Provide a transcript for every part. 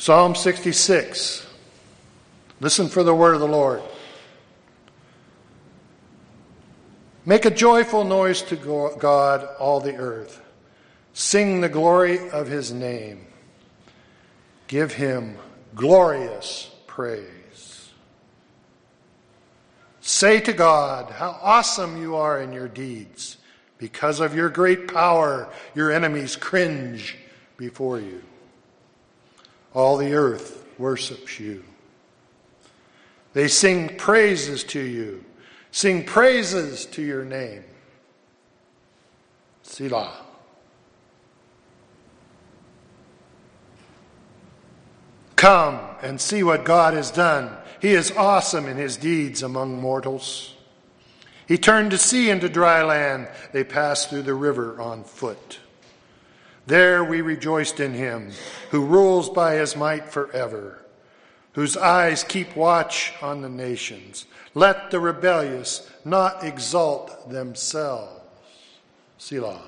Psalm 66. Listen for the word of the Lord. Make a joyful noise to God, all the earth. Sing the glory of his name. Give him glorious praise. Say to God, how awesome you are in your deeds. Because of your great power, your enemies cringe before you. All the earth worships you. They sing praises to you. Sing praises to your name. Selah. Come and see what God has done. He is awesome in his deeds among mortals. He turned the sea into dry land. They passed through the river on foot. There we rejoiced in him, who rules by his might forever, whose eyes keep watch on the nations. Let the rebellious not exalt themselves. Selah.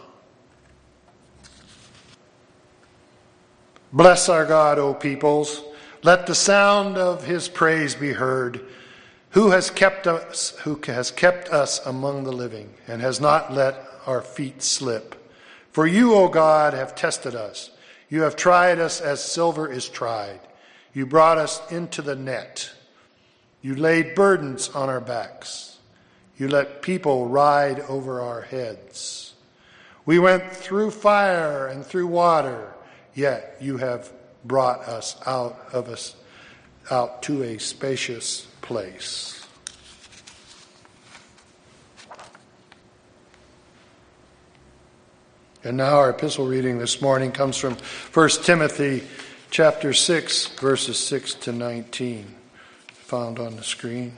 Bless our God, O peoples. Let the sound of his praise be heard. Who has kept us among the living and has not let our feet slip? For you, O God, have tested us. You have tried us as silver is tried. You brought us into the net. You laid burdens on our backs. You let people ride over our heads. We went through fire and through water, yet you have brought us out to a spacious place. And now our epistle reading this morning comes from 1 Timothy chapter 6, verses 6 to 19, found on the screen.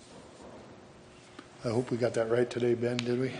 I hope we got that right today, Ben, did we?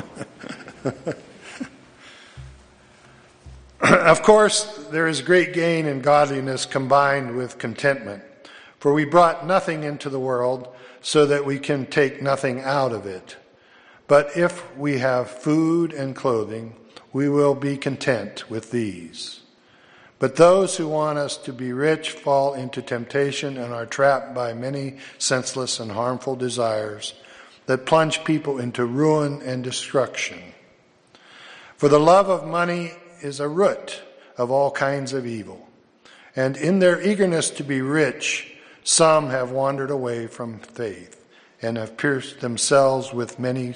Of course, there is great gain in godliness combined with contentment. For we brought nothing into the world, so that we can take nothing out of it. But if we have food and clothing, we will be content with these. But those who want us to be rich fall into temptation and are trapped by many senseless and harmful desires that plunge people into ruin and destruction. For the love of money is a root of all kinds of evil. And in their eagerness to be rich, some have wandered away from faith and have pierced themselves with many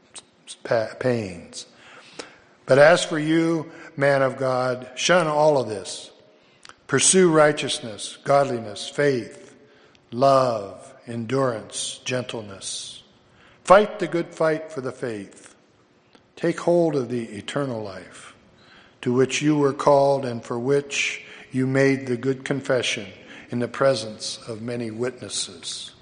pains. But as for you, man of God, shun all of this. Pursue righteousness, godliness, faith, love, endurance, gentleness. Fight the good fight for the faith. Take hold of the eternal life, to which you were called and for which you made the good confession in the presence of many witnesses.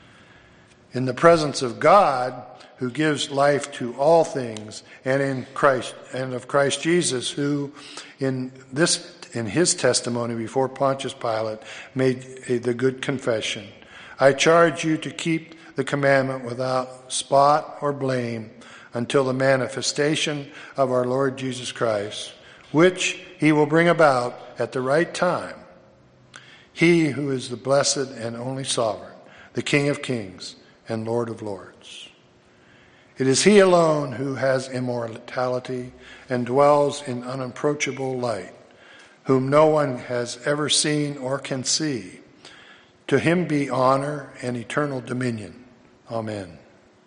In the presence of God, who gives life to all things, and in Christ, and of Christ Jesus, who in his testimony before Pontius Pilate made the good confession. I charge you to keep the commandment without spot or blame until the manifestation of our Lord Jesus Christ, which he will bring about at the right time. He who is the blessed and only sovereign, the King of kings and Lord of lords. It is he alone who has immortality and dwells in unapproachable light, whom no one has ever seen or can see. To him be honor and eternal dominion. Amen.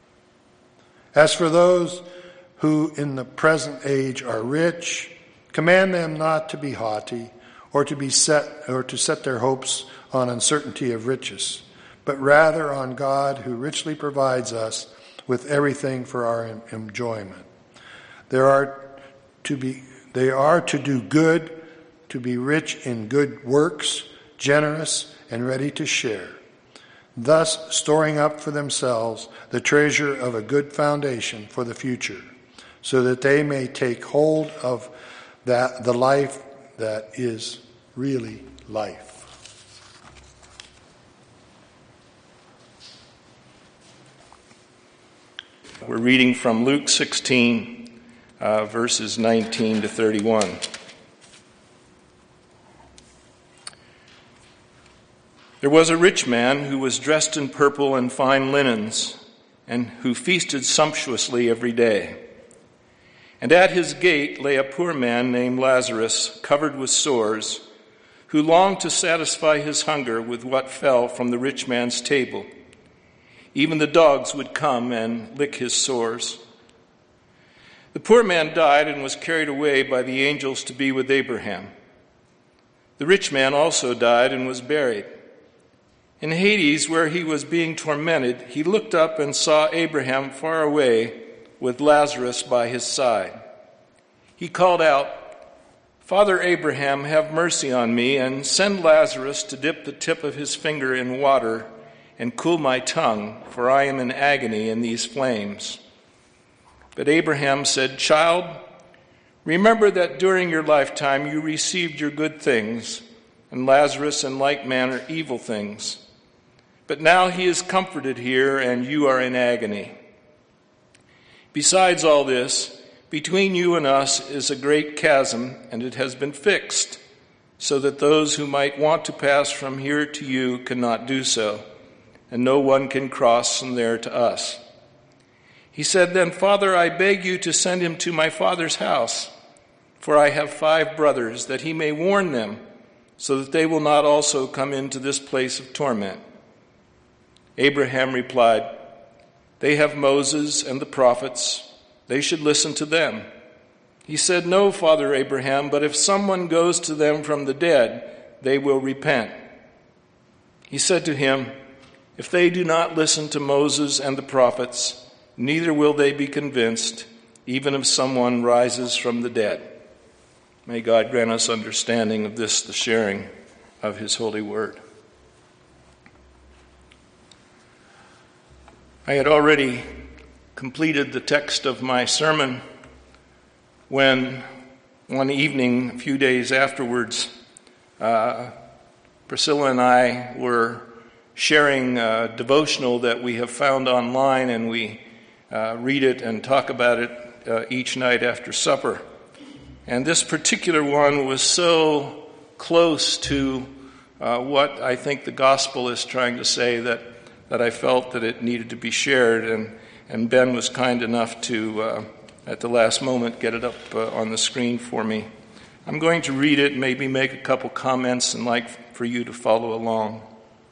As for those who in the present age are rich, command them not to be haughty or to set their hopes on uncertainty of riches, but rather on God who richly provides us with everything for our enjoyment. They are to do good, to be rich in good works, generous and ready to share, thus storing up for themselves the treasure of a good foundation for the future, so that they may take hold of the life that is really life. We're reading from Luke 16, verses 19 to 31. There was a rich man who was dressed in purple and fine linens, and who feasted sumptuously every day. And at his gate lay a poor man named Lazarus, covered with sores, who longed to satisfy his hunger with what fell from the rich man's table. Even the dogs would come and lick his sores. The poor man died and was carried away by the angels to be with Abraham. The rich man also died and was buried. In Hades, where he was being tormented, he looked up and saw Abraham far away with Lazarus by his side. He called out, "Father Abraham, have mercy on me, and send Lazarus to dip the tip of his finger in water and cool my tongue, for I am in agony in these flames." But Abraham said, "Child, remember that during your lifetime you received your good things, and Lazarus in like manner evil things. But now he is comforted here, and you are in agony. Besides all this, between you and us is a great chasm, and it has been fixed, so that those who might want to pass from here to you cannot do so, and no one can cross from there to us." He said, "Then, Father, I beg you to send him to my father's house, for I have 5 brothers, that he may warn them, so that they will not also come into this place of torment." Abraham replied, "They have Moses and the prophets. They should listen to them." He said, "No, Father Abraham, but if someone goes to them from the dead, they will repent." He said to him, "If they do not listen to Moses and the prophets, neither will they be convinced, even if someone rises from the dead." May God grant us understanding of this, the sharing of his holy word. I had already completed the text of my sermon when one evening, a few days afterwards, Priscilla and I were sharing a devotional that we have found online, and we read it and talk about it each night after supper. And this particular one was so close to what I think the gospel is trying to say that I felt that it needed to be shared, and Ben was kind enough to, at the last moment, get it up on the screen for me. I'm going to read it, maybe make a couple comments, and like for you to follow along.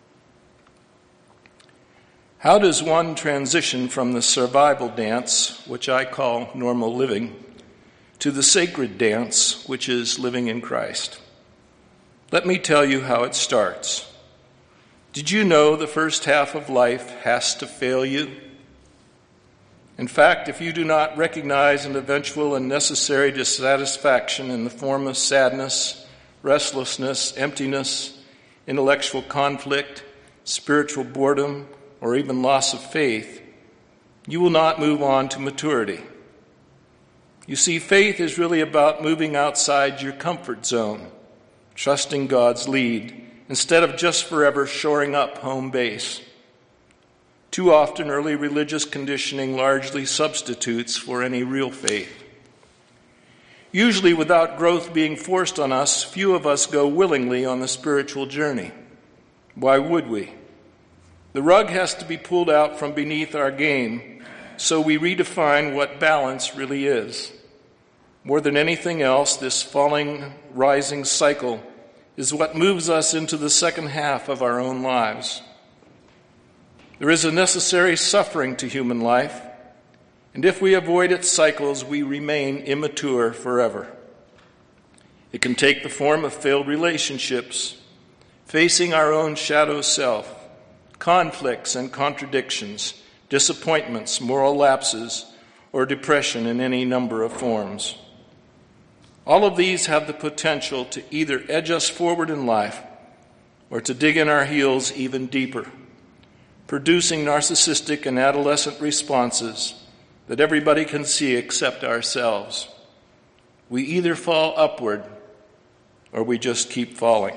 How does one transition from the survival dance, which I call normal living, to the sacred dance, which is living in Christ? Let me tell you how it starts. Did you know the first half of life has to fail you? In fact, if you do not recognize an eventual and necessary dissatisfaction in the form of sadness, restlessness, emptiness, intellectual conflict, spiritual boredom, or even loss of faith, you will not move on to maturity. You see, faith is really about moving outside your comfort zone, trusting God's lead, instead of just forever shoring up home base. Too often, early religious conditioning largely substitutes for any real faith. Usually, without growth being forced on us, few of us go willingly on the spiritual journey. Why would we? The rug has to be pulled out from beneath our game, so we redefine what balance really is. More than anything else, this falling, rising cycle is what moves us into the second half of our own lives. There is a necessary suffering to human life, and if we avoid its cycles, we remain immature forever. It can take the form of failed relationships, facing our own shadow self, conflicts and contradictions, disappointments, moral lapses, or depression in any number of forms. All of these have the potential to either edge us forward in life or to dig in our heels even deeper, producing narcissistic and adolescent responses that everybody can see except ourselves. We either fall upward or we just keep falling.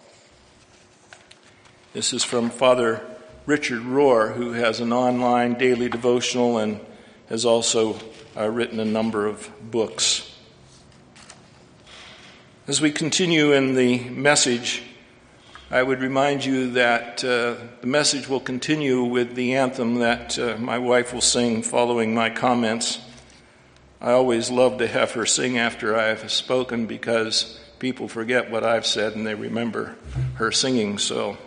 This is from Father Richard Rohr, who has an online daily devotional and has also written a number of books. As we continue in the message, I would remind you that the message will continue with the anthem that my wife will sing following my comments. I always love to have her sing after I have spoken because people forget what I've said and they remember her singing. So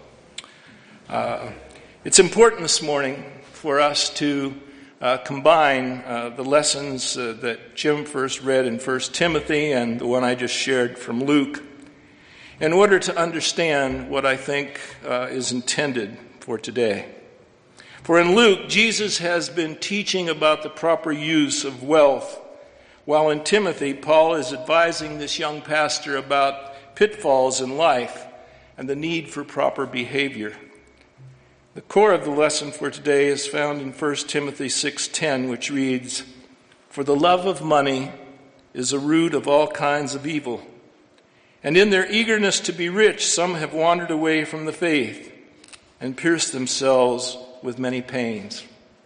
it's important this morning for us to combine the lessons that Jim first read in 1 Timothy and the one I just shared from Luke in order to understand what I think is intended for today. For in Luke, Jesus has been teaching about the proper use of wealth, while in Timothy, Paul is advising this young pastor about pitfalls in life and the need for proper behavior. The core of the lesson for today is found in 1 Timothy 6:10, which reads, "For the love of money is a root of all kinds of evil, and in their eagerness to be rich, some have wandered away from the faith and pierced themselves with many pains."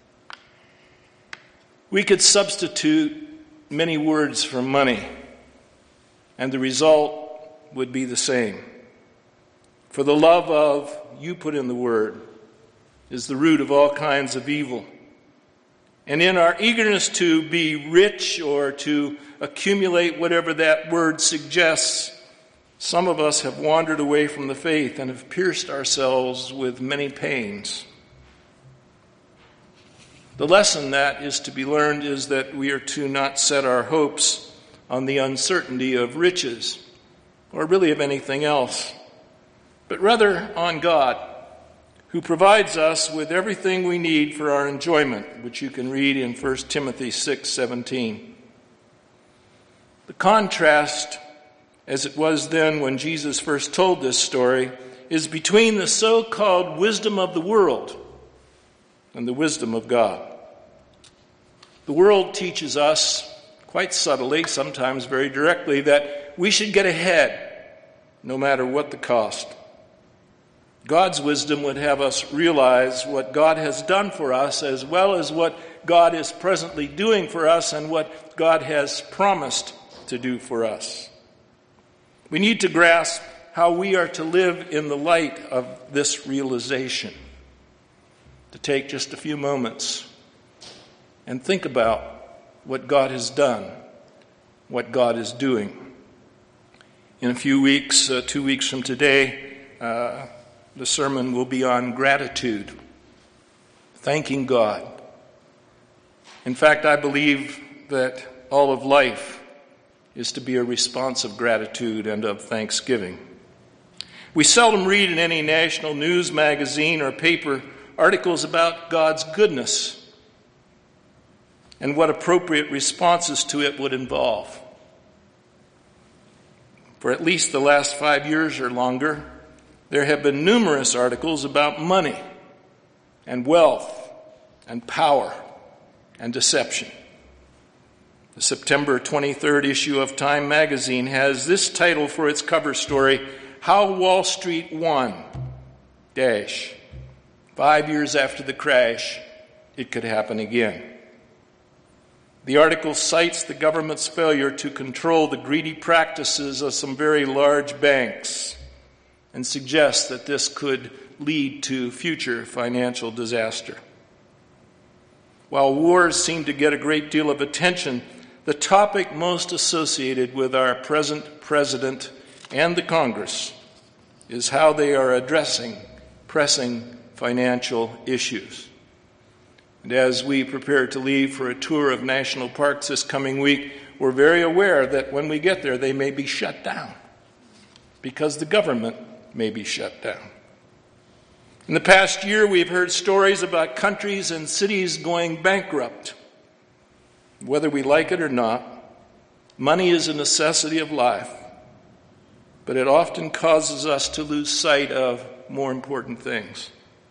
We could substitute many words for money, and the result would be the same. For the love of, you put in the word, is the root of all kinds of evil. And in our eagerness to be rich or to accumulate whatever that word suggests, some of us have wandered away from the faith and have pierced ourselves with many pains. The lesson that is to be learned is that we are to not set our hopes on the uncertainty of riches, or really of anything else, but rather on God, who provides us with everything we need for our enjoyment, which you can read in 1 Timothy 6:17. The contrast, as it was then when Jesus first told this story, is between the so-called wisdom of the world and the wisdom of God. The world teaches us, quite subtly, sometimes very directly, that we should get ahead, no matter what the cost. God's wisdom would have us realize what God has done for us, as well as what God is presently doing for us and what God has promised to do for us. We need to grasp how we are to live in the light of this realization. To take just a few moments and think about what God has done, what God is doing. In a few weeks, 2 weeks from today, the sermon will be on gratitude, thanking God. In fact, I believe that all of life is to be a response of gratitude and of thanksgiving. We seldom read in any national news magazine or paper articles about God's goodness and what appropriate responses to it would involve. For at least the last 5 years or longer, there have been numerous articles about money and wealth and power and deception. The September 23rd issue of Time magazine has this title for its cover story, "How Wall Street Won, 5 years after the crash, it could happen again." The article cites the government's failure to control the greedy practices of some very large banks and suggests that this could lead to future financial disaster. While wars seem to get a great deal of attention, the topic most associated with our present president and the Congress is how they are addressing pressing financial issues. And as we prepare to leave for a tour of national parks this coming week, we're very aware that when we get there, they may be shut down because the government may be shut down. In the past year, we've heard stories about countries and cities going bankrupt. Whether we like it or not, money is a necessity of life, but it often causes us to lose sight of more important things.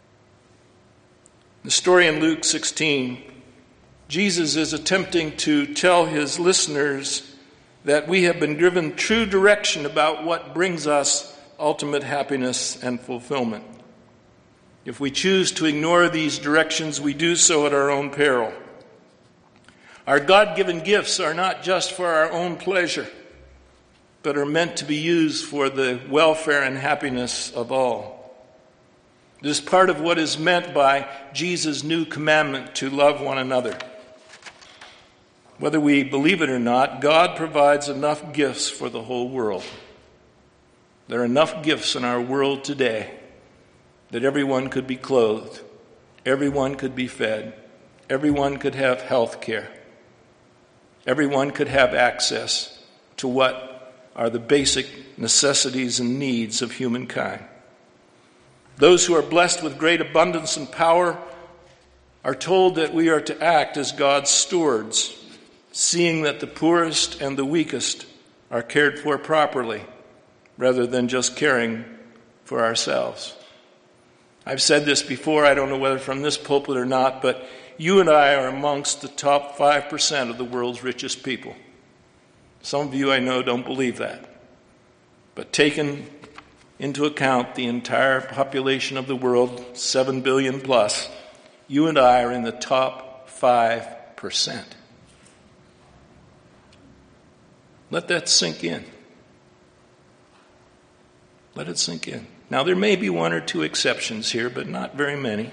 The story in Luke 16, Jesus is attempting to tell his listeners that we have been given true direction about what brings us ultimate happiness and fulfillment. If we choose to ignore these directions, we do so at our own peril. Our God-given gifts are not just for our own pleasure, but are meant to be used for the welfare and happiness of all. It is part of what is meant by Jesus' new commandment to love one another. Whether we believe it or not, God provides enough gifts for the whole world. There are enough gifts in our world today that everyone could be clothed, everyone could be fed, everyone could have health care, everyone could have access to what are the basic necessities and needs of humankind. Those who are blessed with great abundance and power are told that we are to act as God's stewards, seeing that the poorest and the weakest are cared for properly, rather than just caring for ourselves. I've said this before, I don't know whether from this pulpit or not, but you and I are amongst the top 5% of the world's richest people. Some of you I know don't believe that. But taken into account the entire population of the world, 7 billion plus, you and I are in the top 5%. Let that sink in. Let it sink in. Now, there may be one or two exceptions here, but not very many.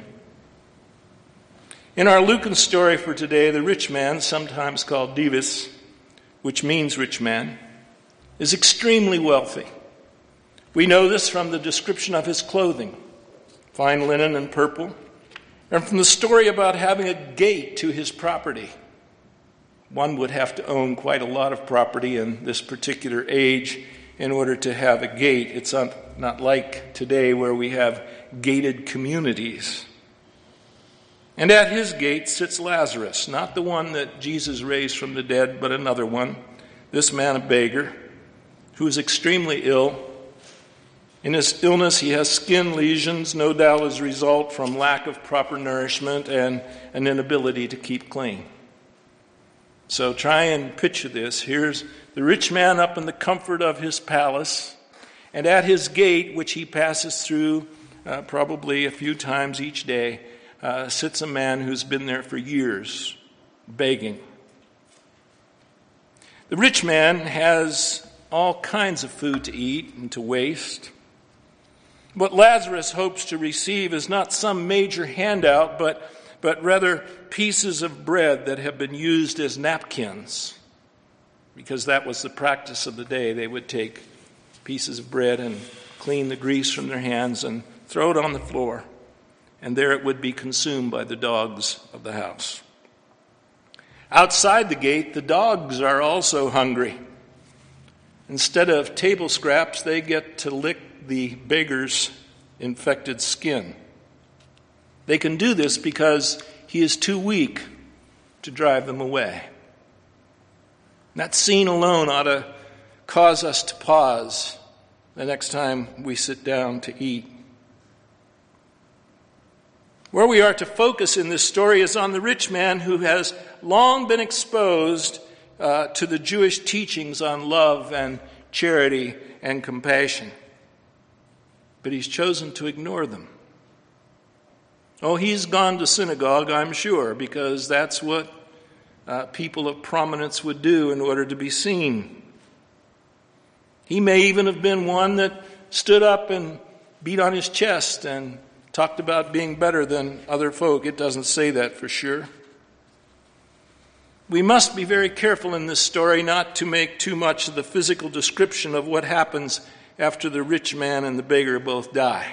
In our Lucan story for today, the rich man, sometimes called Dives, which means rich man, is extremely wealthy. We know this from the description of his clothing, fine linen and purple, and from the story about having a gate to his property. One would have to own quite a lot of property in this particular age in order to have a gate. It's not like today where we have gated communities. And at his gate sits Lazarus, not the one that Jesus raised from the dead, but another one, this man a beggar, who is extremely ill. In his illness, he has skin lesions, no doubt as a result from lack of proper nourishment and an inability to keep clean. So try and picture this. Here's the rich man up in the comfort of his palace, and at his gate, which he passes through probably a few times each day, sits a man who's been there for years, begging. The rich man has all kinds of food to eat and to waste. What Lazarus hopes to receive is not some major handout, but rather pieces of bread that have been used as napkins, because that was the practice of the day. They would take pieces of bread and clean the grease from their hands and throw it on the floor, and there it would be consumed by the dogs of the house. Outside the gate, the dogs are also hungry. Instead of table scraps, they get to lick the beggar's infected skin. They can do this because he is too weak to drive them away. That scene alone ought to cause us to pause the next time we sit down to eat. Where we are to focus in this story is on the rich man who has long been exposed to the Jewish teachings on love and charity and compassion. But he's chosen to ignore them. Oh, he's gone to synagogue, I'm sure, because that's what people of prominence would do in order to be seen. He may even have been one that stood up and beat on his chest and talked about being better than other folk. It doesn't say that for sure. We must be very careful in this story not to make too much of the physical description of what happens after the rich man and the beggar both die.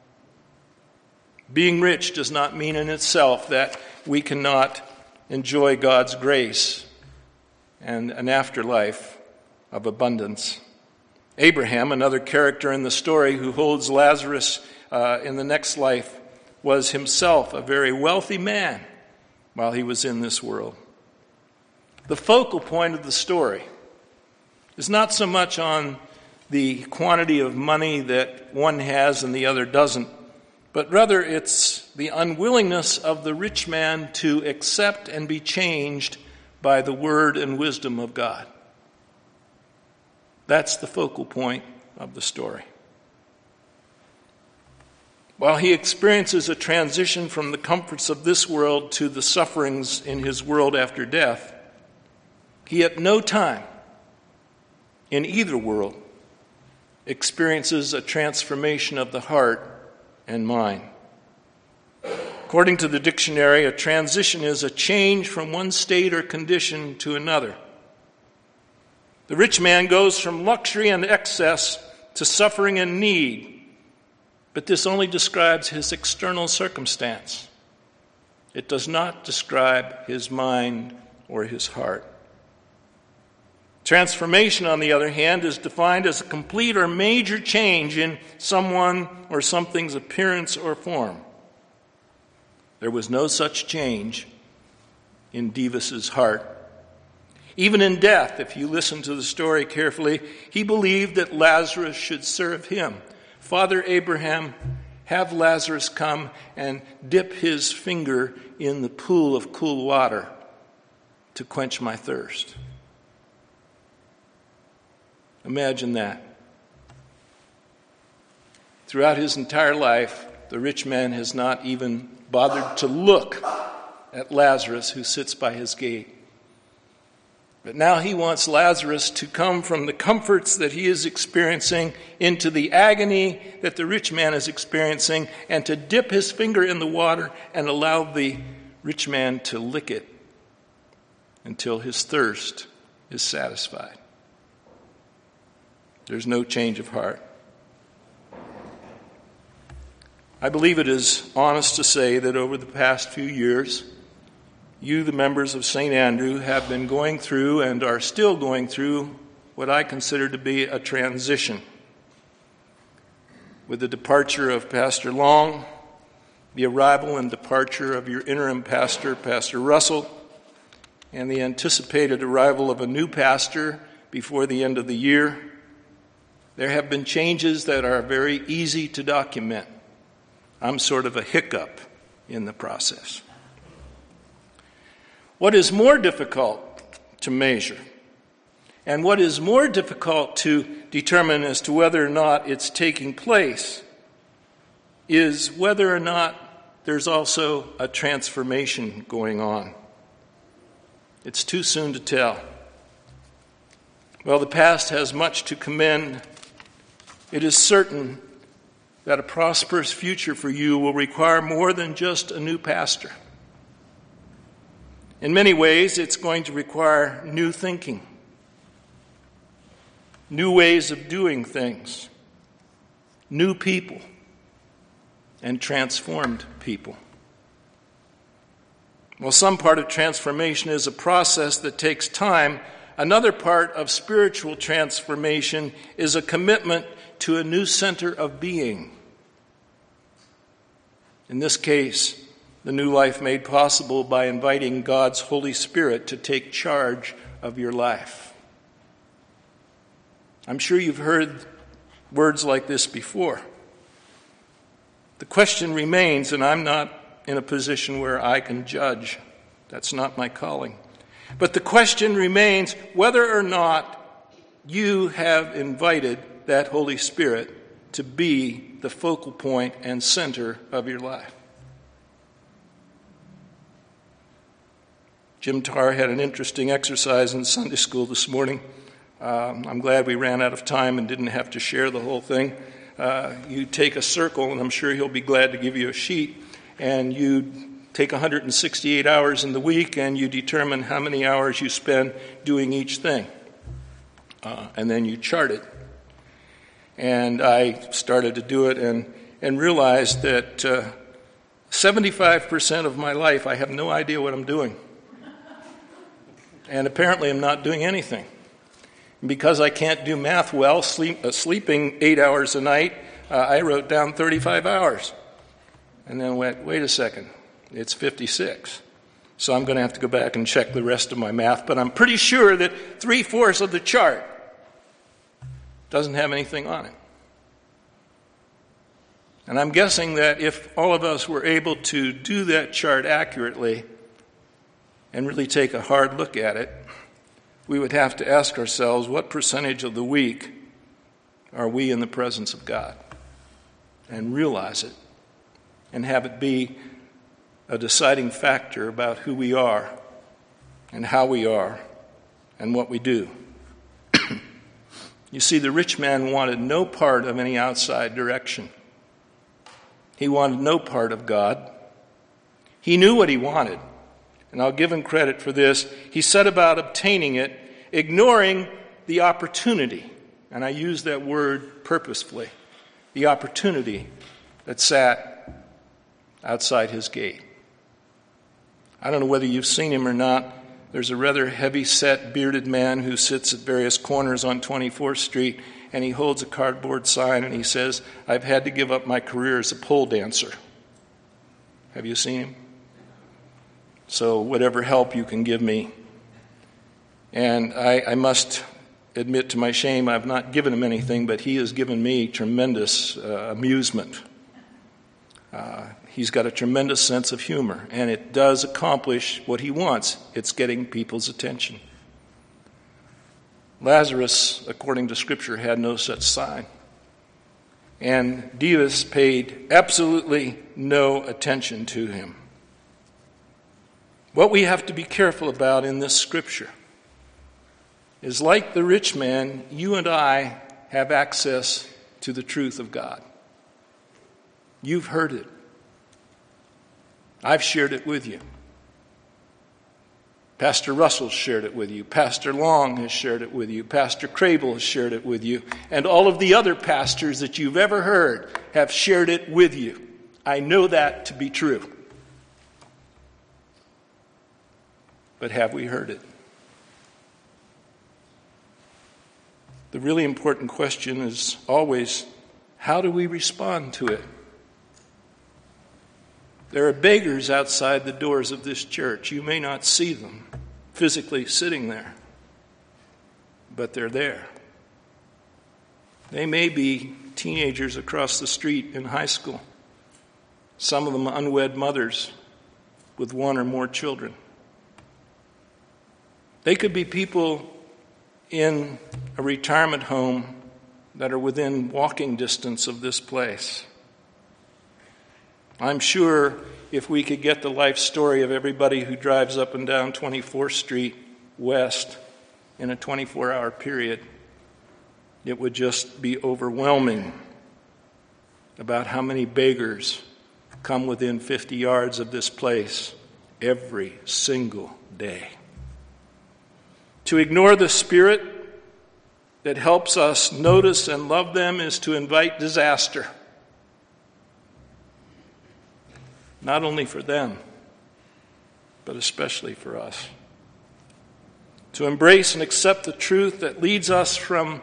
Being rich does not mean in itself that we cannot enjoy God's grace and an afterlife of abundance. Abraham, another character in the story who holds Lazarus in the next life, was himself a very wealthy man while he was in this world. The focal point of the story is not so much on the quantity of money that one has and the other doesn't, but rather it's the unwillingness of the rich man to accept and be changed by the word and wisdom of God. That's the focal point of the story. While he experiences a transition from the comforts of this world to the sufferings in his world after death, he at no time in either world experiences a transformation of the heart and mind. According to the dictionary, a transition is a change from one state or condition to another. The rich man goes from luxury and excess to suffering and need, but this only describes his external circumstance. It does not describe his mind or his heart. Transformation, on the other hand, is defined as a complete or major change in someone or something's appearance or form. There was no such change in Divis's heart. Even in death, if you listen to the story carefully, he believed that Lazarus should serve him. Father Abraham, have Lazarus come and dip his finger in the pool of cool water to quench my thirst. Imagine that. Throughout his entire life, the rich man has not even bothered to look at Lazarus who sits by his gate. But now he wants Lazarus to come from the comforts that he is experiencing into the agony that the rich man is experiencing, and to dip his finger in the water and allow the rich man to lick it until his thirst is satisfied. There's no change of heart. I believe it is honest to say that over the past few years, you, the members of St. Andrew, have been going through and are still going through what I consider to be a transition. With the departure of Pastor Long, the arrival and departure of your interim pastor, Pastor Russell, and the anticipated arrival of a new pastor before the end of the year, there have been changes that are very easy to document. I'm sort of a hiccup in the process. What is more difficult to measure, and what is more difficult to determine as to whether or not it's taking place, is whether or not there's also a transformation going on. It's too soon to tell. While the past has much to commend, it is certain that a prosperous future for you will require more than just a new pastor. In many ways, it's going to require new thinking, new ways of doing things, new people, and transformed people. While some part of transformation is a process that takes time, another part of spiritual transformation is a commitment to a new center of being. In this case, the new life made possible by inviting God's Holy Spirit to take charge of your life. I'm sure you've heard words like this before. The question remains, and I'm not in a position where I can judge. That's not my calling. But the question remains whether or not you have invited that Holy Spirit to be the focal point and center of your life. Jim Tarr had an interesting exercise in Sunday school this morning. I'm glad we ran out of time and didn't have to share the whole thing. You take a circle, and I'm sure he'll be glad to give you a sheet, and you take 168 hours in the week, and you determine how many hours you spend doing each thing. And then you chart it. And I started to do it and realized that 75% of my life I have no idea what I'm doing. And apparently I'm not doing anything. And because I can't do math well, sleeping 8 hours a night, I wrote down 35 hours. And then went, wait a second, it's 56. So I'm going to have to go back and check the rest of my math. But I'm pretty sure that 3/4 of the chart doesn't have anything on it. And I'm guessing that if all of us were able to do that chart accurately and really take a hard look at it, we would have to ask ourselves, what percentage of the week are we in the presence of God? And realize it, and have it be a deciding factor about who we are and how we are and what we do. You see, the rich man wanted no part of any outside direction. He wanted no part of God. He knew what he wanted, and I'll give him credit for this. He set about obtaining it, ignoring the opportunity, and I use that word purposefully, the opportunity that sat outside his gate. I don't know whether you've seen him or not. There's a rather heavy-set, bearded man who sits at various corners on 24th Street, and he holds a cardboard sign, and he says, "I've had to give up my career as a pole dancer." Have you seen him? So whatever help you can give me. And I must admit to my shame, I've not given him anything, but he has given me tremendous amusement. He's got a tremendous sense of humor, and it does accomplish what he wants. It's getting people's attention. Lazarus, according to Scripture, had no such sign. And Dives paid absolutely no attention to him. What we have to be careful about in this Scripture is, like the rich man, you and I have access to the truth of God. You've heard it. I've shared it with you. Pastor Russell shared it with you. Pastor Long has shared it with you. Pastor Crable has shared it with you. And all of the other pastors that you've ever heard have shared it with you. I know that to be true. But have we heard it? The really important question is always, how do we respond to it? There are beggars outside the doors of this church. You may not see them physically sitting there, but they're there. They may be teenagers across the street in high school, some of them unwed mothers with one or more children. They could be people in a retirement home that are within walking distance of this place. I'm sure if we could get the life story of everybody who drives up and down 24th Street West in a 24-hour period, it would just be overwhelming about how many beggars come within 50 yards of this place every single day. To ignore the Spirit that helps us notice and love them is to invite disaster. Not only for them, but especially for us. To embrace and accept the truth that leads us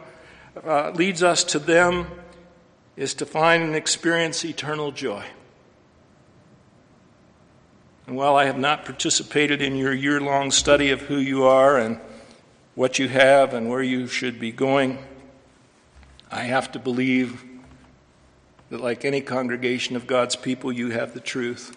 to them is to find and experience eternal joy. And while I have not participated in your year-long study of who you are and what you have and where you should be going, I have to believe that, like any congregation of God's people, you have the truth.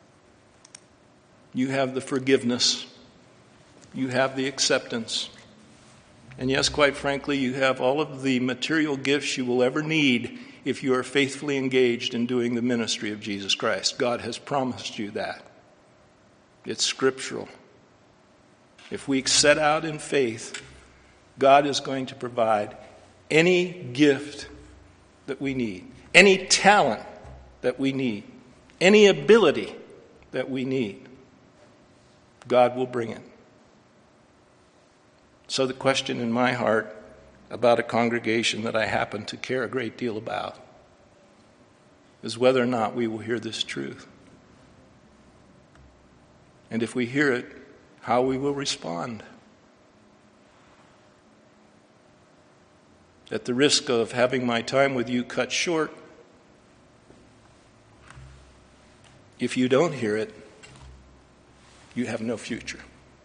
You have the forgiveness. You have the acceptance. And yes, quite frankly, you have all of the material gifts you will ever need if you are faithfully engaged in doing the ministry of Jesus Christ. God has promised you that. It's scriptural. If we set out in faith, God is going to provide any gift that we need, any talent that we need, any ability that we need. God will bring it. So the question in my heart about a congregation that I happen to care a great deal about is whether or not we will hear this truth. And if we hear it, how we will respond. At the risk of having my time with you cut short, if you don't hear it, you have no future.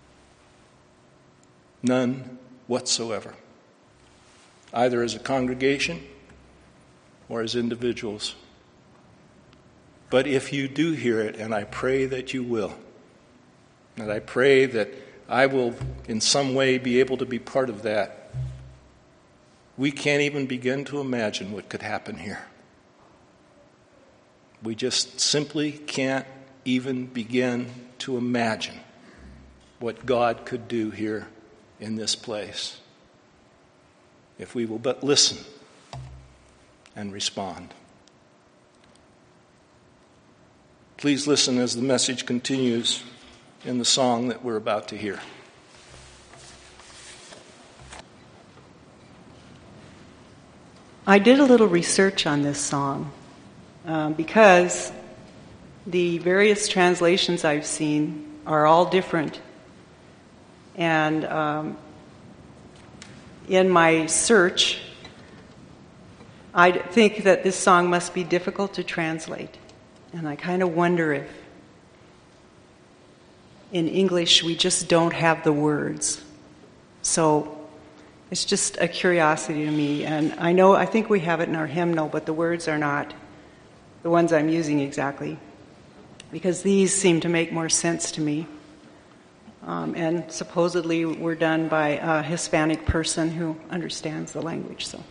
None whatsoever. Either as a congregation or as individuals. But if you do hear it, and I pray that you will, and I pray that I will in some way be able to be part of that, we can't even begin to imagine what could happen here. We just simply can't even begin to imagine what God could do here in this place. if we will but listen and respond. Please listen as the message continues in the song that we're about to hear. I did a little research on this song because the various translations I've seen are all different. And in my search, I think that this song must be difficult to translate. And I kind of wonder if in English we just don't have the words. So it's just a curiosity to me. And I think we have it in our hymnal, but the words are not the ones I'm using exactly, because these seem to make more sense to me. And supposedly were done by a Hispanic person who understands the language. So.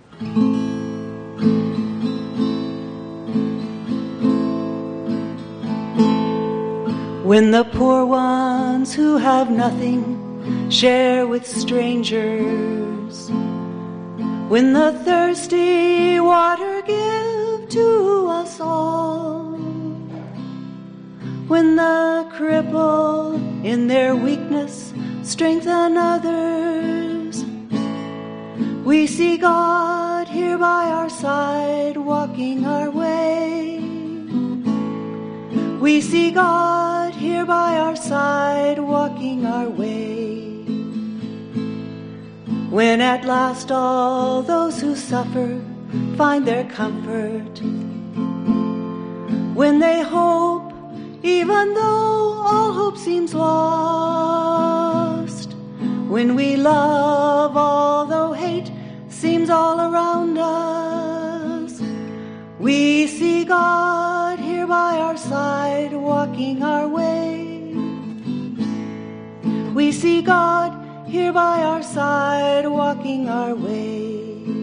When the poor ones who have nothing share with strangers, when the thirsty water give to us all, when the crippled in their weakness strengthen others, we see God here by our side walking our way. We see God here by our side walking our way. When at last all those who suffer find their comfort, when they hope even though all hope seems lost, when we love although hate seems all around us, we see God here by our side walking our way. We see God here by our side walking our way.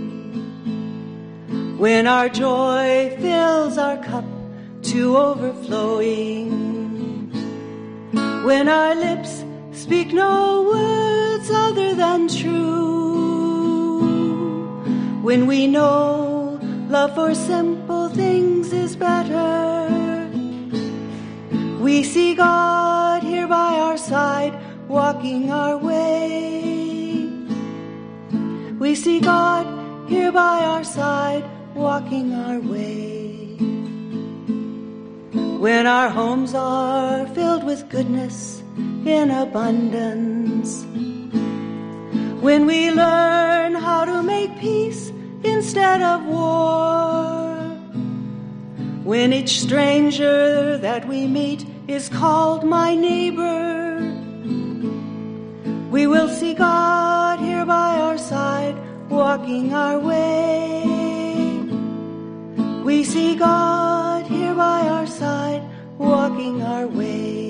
When our joy fills our cup to overflowing, when our lips speak no words other than true, when we know love for simple things is better, we see God here by our side walking our way. We see God here by our side walking our way. When our homes are filled with goodness in abundance, when we learn how to make peace instead of war, when each stranger that we meet is called my neighbor, we will see God here by our side walking our way. We see God here by our side walking our way.